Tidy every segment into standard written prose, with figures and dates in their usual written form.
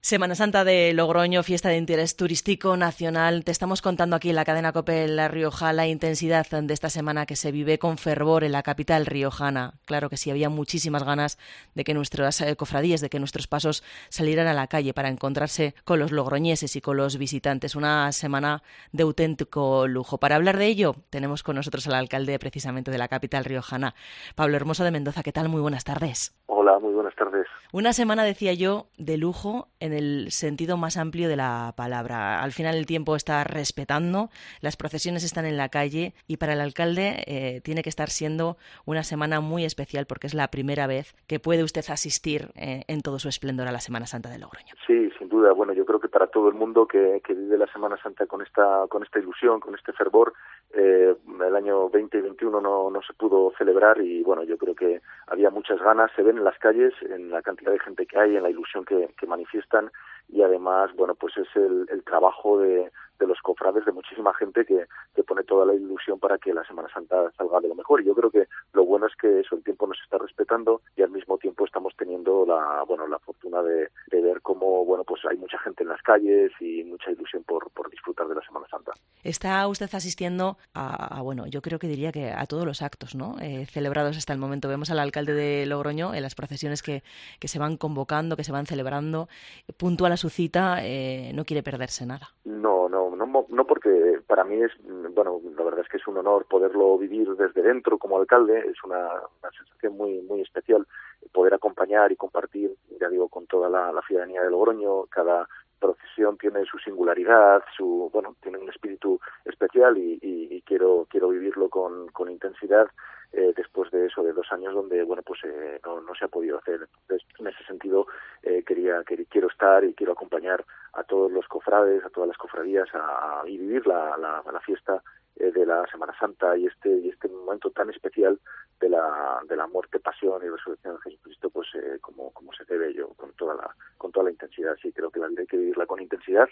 Semana Santa de Logroño, fiesta de interés turístico nacional. Te estamos contando aquí en la cadena COPE La Rioja la intensidad de esta semana que se vive con fervor en la capital riojana. Claro que sí, había muchísimas ganas de que nuestras cofradías, de que nuestros pasos salieran a la calle para encontrarse con los logroñeses y con los visitantes. Una semana de auténtico lujo. Para hablar de ello, tenemos con nosotros al alcalde precisamente de la capital riojana, Pablo Hermoso de Mendoza. ¿Qué tal? Muy buenas tardes. Hola, muy buenas tardes. Una semana, decía yo, de lujo en el sentido más amplio de la palabra. Al final el tiempo está respetando, las procesiones están en la calle y para el alcalde tiene que estar siendo una semana muy especial porque es la primera vez que puede usted asistir en todo su esplendor a la Semana Santa de Logroño. Sí, sin duda. Bueno, yo creo que para todo el mundo que vive la Semana Santa con esta ilusión, con este fervor, el año 2021 no se pudo celebrar y bueno, yo creo que había muchas ganas, se ven en las calles, en la cantidad de gente que hay, en la ilusión que manifiestan y además, bueno, pues es el trabajo de los cofrades, de muchísima gente que pone toda la ilusión para que la Semana Santa salga de lo mejor. Y yo creo que lo bueno es que eso, el tiempo nos está respetando y al mismo tiempo estamos teniendo la fortuna de ver cómo, bueno, pues hay mucha gente en las calles y mucha ilusión por disfrutar de la Semana Santa. Está usted asistiendo bueno, yo creo que diría que a todos los actos, ¿no? Celebrados hasta el momento. Vemos al alcalde de Logroño en las procesiones que se van convocando, que se van celebrando, puntual a su cita, no quiere perderse nada. No, porque para mí es, bueno, la verdad es que es un honor poderlo vivir desde dentro como alcalde, es una sensación muy muy especial poder acompañar y compartir, ya digo, con toda la ciudadanía de Logroño. Cada procesión tiene su singularidad, tiene un espíritu especial y quiero vivirlo con intensidad después de eso, de 2 años donde, bueno, pues no se ha podido hacer. Entonces, en ese sentido, quiero estar y quiero acompañar a todos los cofrades, a todas las cofradías y vivir la fiesta de la Semana Santa y este momento tan especial de la muerte, pasión y resurrección de Jesucristo, pues como se debe, yo con toda la intensidad. Sí, creo que la vida hay que vivirla con intensidad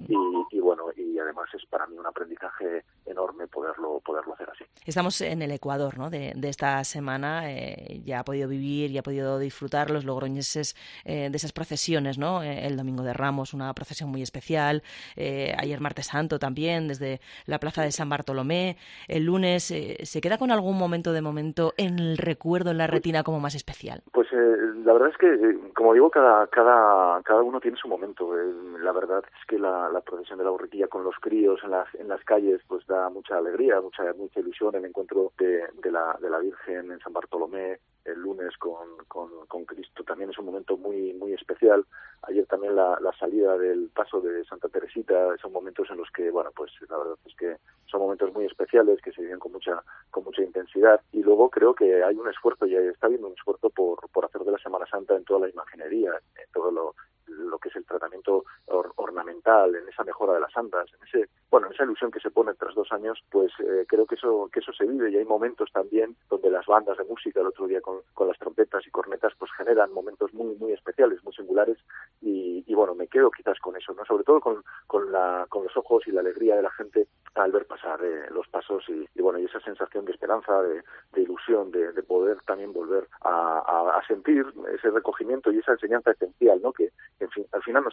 y bueno, y además es para mí un aprendizaje enorme poderlo hacer así. Estamos en el Ecuador, ¿no? de esta semana, ya ha podido vivir, ya ha podido disfrutar los logroñeses de esas procesiones, ¿no? El Domingo de Ramos, una procesión muy especial, ayer Martes Santo también, desde la Plaza de San Bartolomé, el lunes, ¿se queda con algún momento en el recuerdo, en la retina como más especial? Pues la verdad es que, como digo, cada uno tiene su momento. La verdad es que la procesión de la borriquilla con los críos en las calles pues da mucha alegría, mucha ilusión. El encuentro de la Virgen en San Bartolomé el lunes con Cristo también es un momento muy muy especial. Ayer también la salida del paso de Santa Teresita son momentos en los que, bueno, pues la verdad es que son momentos muy especiales que se viven con mucha intensidad. Y luego creo que hay un esfuerzo, y está habiendo un esfuerzo por hacer de la Semana Santa en toda la imaginería, en todo lo que es el tratamiento ornamental, en esa mejora de las andas, en esa ilusión que se pone tras 2 años, pues creo que eso se vive. Y hay momentos también donde las bandas de música, el otro día con las trompetas y cornetas, pues generan momentos muy muy especiales, muy singulares, y bueno, me quedo quizás con eso, ¿no? Sobre todo con los ojos y la alegría de la gente al ver pasar los pasos y bueno, y esa sensación de esperanza, de ilusión, de poder también volver a sentir ese recogimiento y esa enseñanza esencial, ¿no? Que en fin, al final nos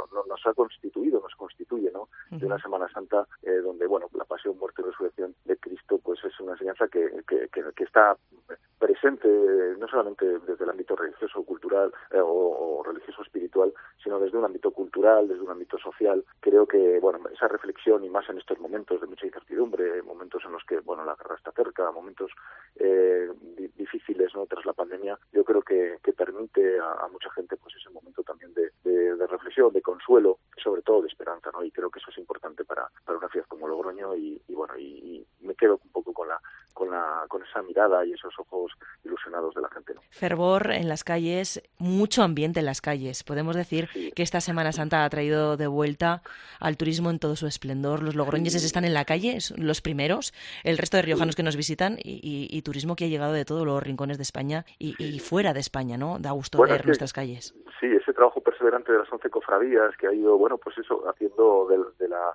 constituye, ¿no? De una Semana Santa donde, bueno, la pasión, muerte y resurrección de Cristo, pues es una enseñanza que está presente no solamente desde el ámbito religioso, cultural o religioso espiritual, sino desde un ámbito cultural, desde un ámbito social. Creo que, bueno, esa reflexión, y más en estos momentos de mucha incertidumbre, momentos en los que, bueno, la guerra está cerca, momentos difíciles, ¿no? Tras la pandemia, yo creo que permite a mucha gente pues ese momento también de reflexión, de consuelo, sobre todo de esperanza, ¿no? Y creo que eso es importante para una ciudad como Logroño y bueno, y me quedo un poco con esa mirada y esos ojos ilusionados de la gente, ¿no? Fervor en las calles, mucho ambiente en las calles. Podemos decir que esta Semana Santa ha traído de vuelta al turismo en todo su esplendor. Los logroñeses están en la calle, los primeros, el resto de riojanos que nos visitan y turismo que ha llegado de todos los rincones de España y fuera de España, ¿no? Da gusto ver nuestras calles. Sí, ese trabajo perseverante de las 11 cofradías que ha ido, bueno, pues eso, haciendo de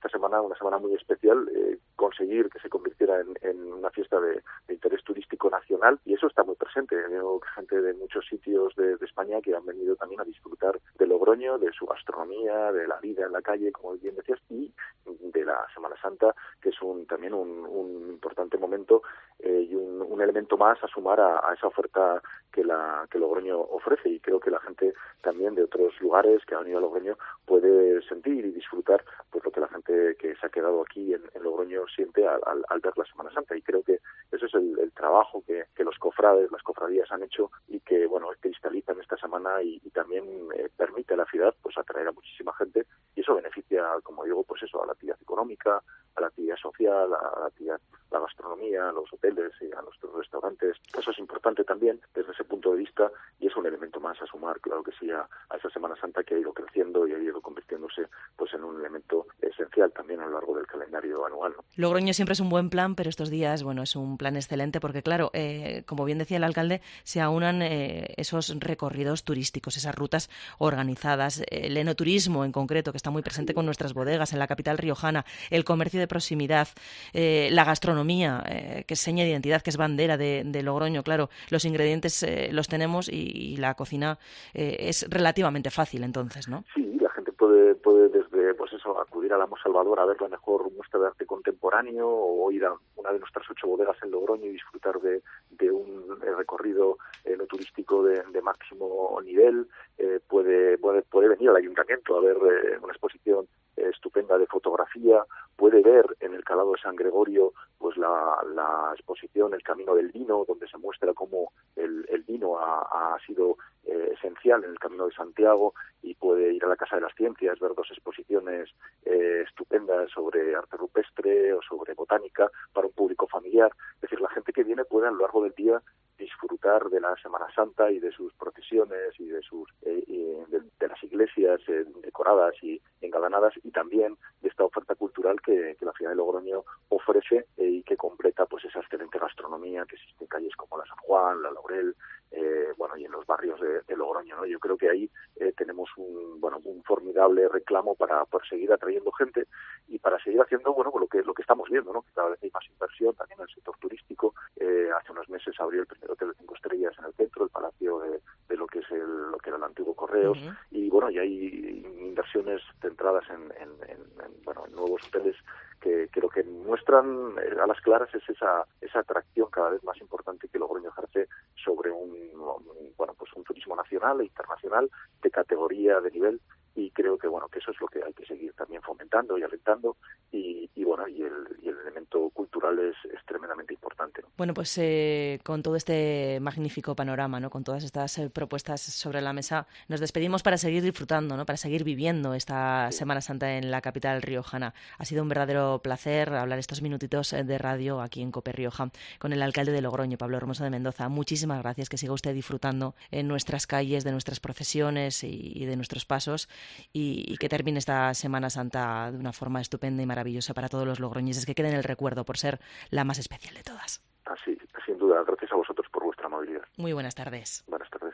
esta semana, una semana muy especial, conseguir que se convirtiera en una fiesta de interés turístico nacional, y eso está muy presente. Veo gente de muchos sitios de España que han venido también a disfrutar de Logroño, de su gastronomía, de la vida en la calle, como bien decías, y de la Semana Santa, que es también un importante momento y un elemento más a sumar a esa oferta que Logroño ofrece. Y creo que la gente también de otros lugares que han venido a Logroño puede sentir y disfrutar pues lo que la gente que se ha quedado aquí en Logroño siente al ver la Semana Santa. Y creo que eso es el trabajo que los cofrades, las cofradías han hecho, y que cristaliza en esta semana y también permite a la ciudad pues atraer a muchísima gente, y eso beneficia, como digo, pues eso, a la actividad económica, a la actividad social, a la actividad, la gastronomía, a los hoteles y a nuestros restaurantes. Eso es importante también desde ese punto de vista, y es un elemento más a sumar, claro que sí, a esa Semana Santa que ha ido creciendo y ha ido convirtiéndose pues en un elemento esencial también a lo largo del calendario anual, ¿no? Logroño siempre es un buen plan, pero estos días, bueno, es un plan excelente porque, claro, como bien decía el alcalde, se aunan esos recorridos turísticos, esas rutas organizadas, el enoturismo en concreto, que está muy presente con nuestras bodegas en la capital riojana, el comercio de proximidad, la gastronomía, que es seña de identidad, que es bandera de Logroño. Claro, los ingredientes los tenemos y la cocina es relativamente fácil entonces, ¿no? Sí, la gente puede desde pues eso, acudir a la Salvador a ver la mejor muestra de arte contemporáneo, o ir a una de nuestras 8 bodegas en Logroño y disfrutar de un recorrido no turístico de máximo nivel. Puede venir al ayuntamiento a ver una exposición estupenda de fotografía, puede ver en el Calado de San Gregorio pues la exposición El Camino del Vino, donde se muestra cómo el vino ha sido esencial en el Camino de Santiago, y puede ir a la Casa de las Ciencias, ver 2 exposiciones estupendas sobre arte rupestre o sobre botánica para un público familiar. Es decir, la gente que viene puede a lo largo del día disfrutar de la Semana Santa y de sus procesiones y de las iglesias decoradas y engalanadas, y también de esta oferta cultural que la ciudad de Logroño ofrece y que completa pues esa excelente gastronomía que existe en calles como la San Juan, la Laurel, y en los barrios de Logroño, ¿no? Yo creo que ahí tenemos un formidable reclamo para seguir atrayendo gente y para seguir haciendo lo que estamos viendo, ¿no? Que cada vez hay más inversión también en el sector turístico. Hace unos meses abrió el primer hotel de 5 estrellas en el centro, el palacio de lo que era el antiguo Correos. Uh-huh. Y hay inversiones centradas en nuevos hoteles que lo que muestran a las claras es esa atracción cada vez más importante que Logroño ejerce sobre un turismo nacional e internacional de categoría, de nivel, y creo que eso es lo que hay que seguir también fomentando y alentando, y el elemento cultural es tremendamente importante, ¿no? Bueno, pues con todo este magnífico panorama, ¿no? Con todas estas propuestas sobre la mesa, nos despedimos para seguir disfrutando, ¿no? Para seguir viviendo esta Semana Santa en la capital riojana. Ha sido un verdadero placer hablar estos minutitos de radio aquí en COPE Rioja con el alcalde de Logroño, Pablo Hermoso de Mendoza. Muchísimas gracias, que siga usted disfrutando en nuestras calles, de nuestras procesiones y de nuestros pasos, y que termine esta Semana Santa de una forma estupenda y maravillosa para todos los logroñeses, que quede en el recuerdo por ser la más especial de todas. Así, sin duda. Gracias a vosotros por vuestra amabilidad. Muy buenas tardes. Buenas tardes.